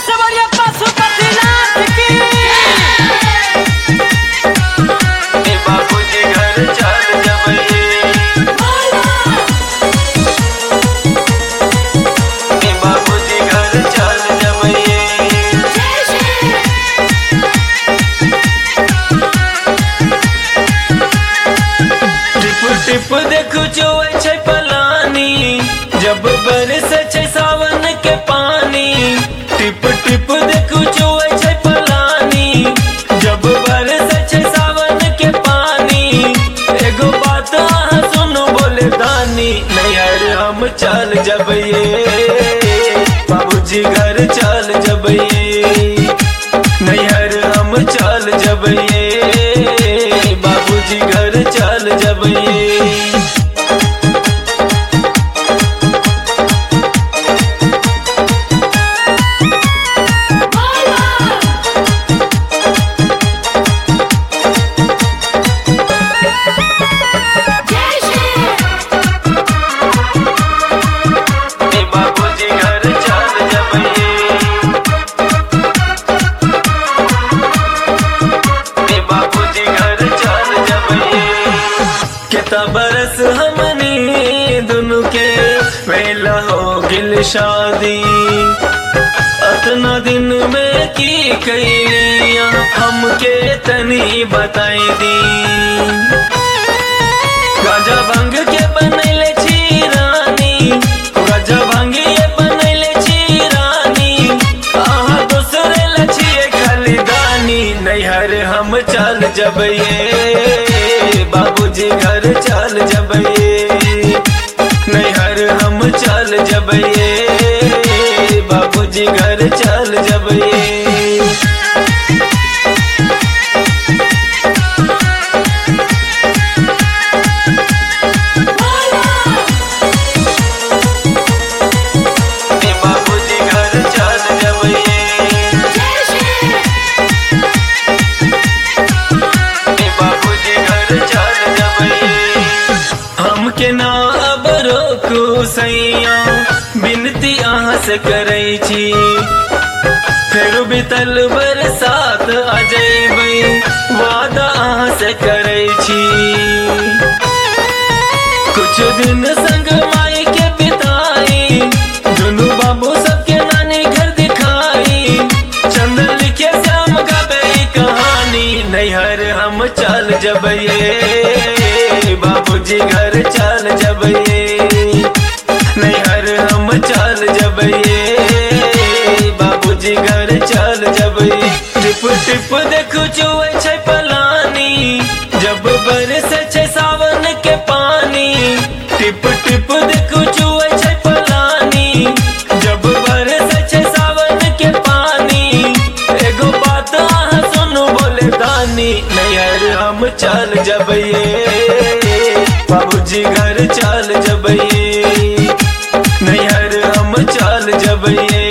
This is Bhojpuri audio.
सवरिया पशुपतिनाथ की। बाबूजी घर चल जबइये, बाबूजी घर चल जबइये। टिप टिप देखू चुए छै पलानी, जब बरस छै सावन के पानी। टिप टिप देखू चुए छै पलानी, जब बरस छै सावन के पानी। एगो बात अहाँ सुनो बोले दानी, नैहर हम चल जबइये, बाबूजी घर चल जबइये। नैहर हम चल जबइये, बाबूजी घर चल जबइये। बाबूजी घर चल जबइये, बाबूजी घर चल जबइये। कितना बरस हमनी दुनु के वेला हो गिल शादी, अतना दिन में की कैलिया हमके तनी बताई दी। गाजा भंग के बनैले छी रानी, गाजा भंगिए बनैले छी रानी। अहाँ दूसरे लछिए खाली दानी, नैहर हम चल जबइये, बाबूजी घर चल जबइये। नैहर हम चल जबइये, बाबूजी घर चल जबइये। बाबूजी घर चल जबइये, बाबूजी घर चल जबइये। हमके ना अब रोकू सैया, बिनती अहाँ से करै छी। फेर बीतल बरसात आ जइबै, वादा अहाँ से करै छी। कुछ दिन संग माई के बिताई, दुनू बाबू सबके नानी घर दिखाई। चंदन लिखे श्याम गावे ई कहानी, नैहर हम चल जबइये, बाबूजी घर चल जबइये। नैहर हम चल जबइये, बाबूजी घर चल जबइये। टिप टिप देखू चुए छै पलानी, जब बरस छै सावन के पानी। टिप टिप देखू चुए छै पलानी, जब बरस छै सावन के पानी। एगो बात अहाँ सुनो बोले दानी, नैहर हम चल जबइये, बाबूजी घर चल जबइये। नैहर हम चल जबइये,